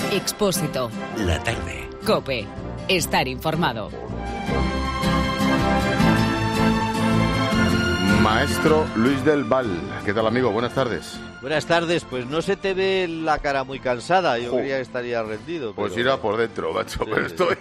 Expósito. La tarde. COPE. Estar informado. Maestro Luis del Val. ¿Qué tal, amigo? Buenas tardes. Buenas tardes. Pues no se te ve la cara muy cansada. Yo creía que estaría rendido. Pues pero... irá por dentro, macho, Sí, pero estoy...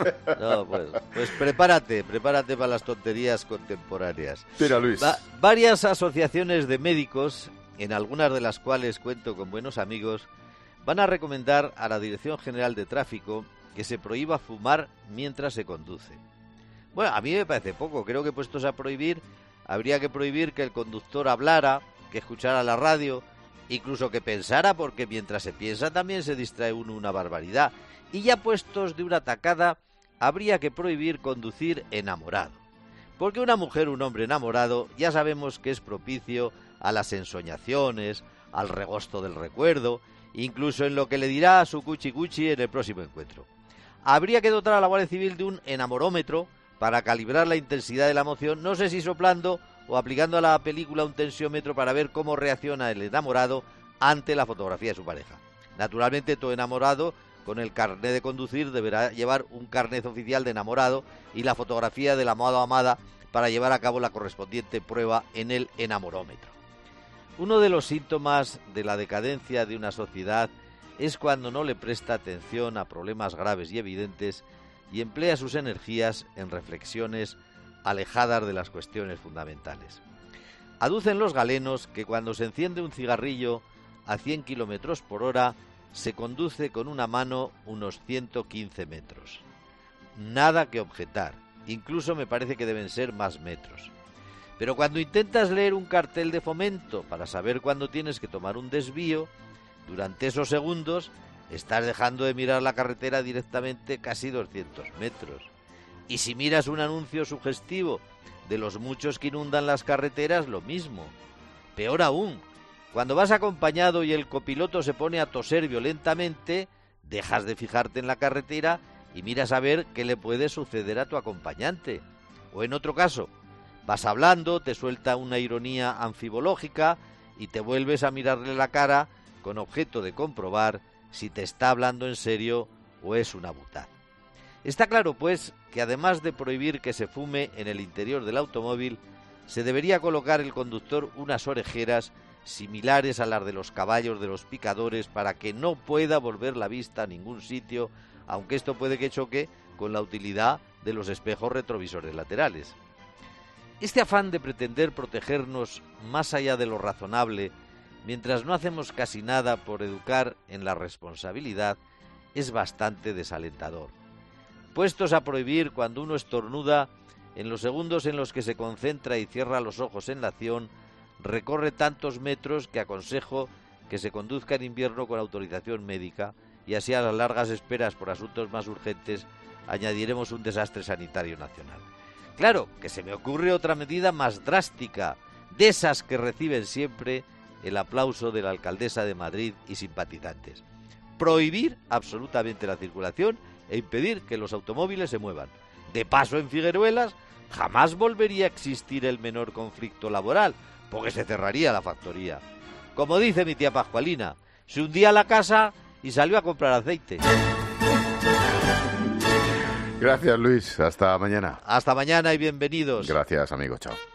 No, pues prepárate para las tonterías contemporáneas. Tira, Luis. Varias asociaciones de médicos, en algunas de las cuales cuento con buenos amigos, van a recomendar a la Dirección General de Tráfico que se prohíba fumar mientras se conduce. Bueno, a mí me parece poco. Creo que puestos a prohibir, habría que prohibir que el conductor hablara, que escuchara la radio, incluso que pensara, porque mientras se piensa también se distrae uno una barbaridad. Y ya puestos de una tacada, habría que prohibir conducir enamorado. Porque una mujer o un hombre enamorado ya sabemos que es propicio a las ensoñaciones, al regosto del recuerdo, incluso en lo que le dirá a su cuchi en el próximo encuentro. Habría que dotar a la Guardia Civil de un enamorómetro para calibrar la intensidad de la emoción, no sé si soplando o aplicando a la película un tensiómetro para ver cómo reacciona el enamorado ante la fotografía de su pareja. Naturalmente, todo enamorado con el carnet de conducir deberá llevar un carnet oficial de enamorado y la fotografía del amado o amada para llevar a cabo la correspondiente prueba en el enamorómetro. Uno de los síntomas de la decadencia de una sociedad es cuando no le presta atención a problemas graves y evidentes y emplea sus energías en reflexiones alejadas de las cuestiones fundamentales. Aducen los galenos que cuando se enciende un cigarrillo a 100 km por hora se conduce con una mano unos 115 metros. Nada que objetar, incluso me parece que deben ser más metros. Pero cuando intentas leer un cartel de fomento para saber cuándo tienes que tomar un desvío, durante esos segundos estás dejando de mirar la carretera directamente casi 200 metros. Y si miras un anuncio sugestivo de los muchos que inundan las carreteras, lo mismo. Peor aún, cuando vas acompañado y el copiloto se pone a toser violentamente, dejas de fijarte en la carretera y miras a ver qué le puede suceder a tu acompañante. O en otro caso, vas hablando, te suelta una ironía anfibológica y te vuelves a mirarle la cara con objeto de comprobar si te está hablando en serio o es una butad. Está claro, pues, que además de prohibir que se fume en el interior del automóvil, se debería colocar el conductor unas orejeras similares a las de los caballos de los picadores para que no pueda volver la vista a ningún sitio, aunque esto puede que choque con la utilidad de los espejos retrovisores laterales. Este afán de pretender protegernos más allá de lo razonable, mientras no hacemos casi nada por educar en la responsabilidad, es bastante desalentador. Puestos a prohibir cuando uno estornuda, en los segundos en los que se concentra y cierra los ojos en la acción, recorre tantos metros que aconsejo que se conduzca en invierno con autorización médica y así a las largas esperas por asuntos más urgentes añadiremos un desastre sanitario nacional. Claro, que se me ocurre otra medida más drástica, de esas que reciben siempre el aplauso de la alcaldesa de Madrid y simpatizantes. Prohibir absolutamente la circulación e impedir que los automóviles se muevan. De paso, en Figueruelas jamás volvería a existir el menor conflicto laboral, porque se cerraría la factoría. Como dice mi tía Pascualina, se hundía la casa y salió a comprar aceite. Gracias, Luis. Hasta mañana. Hasta mañana y bienvenidos. Gracias, amigo. Chao.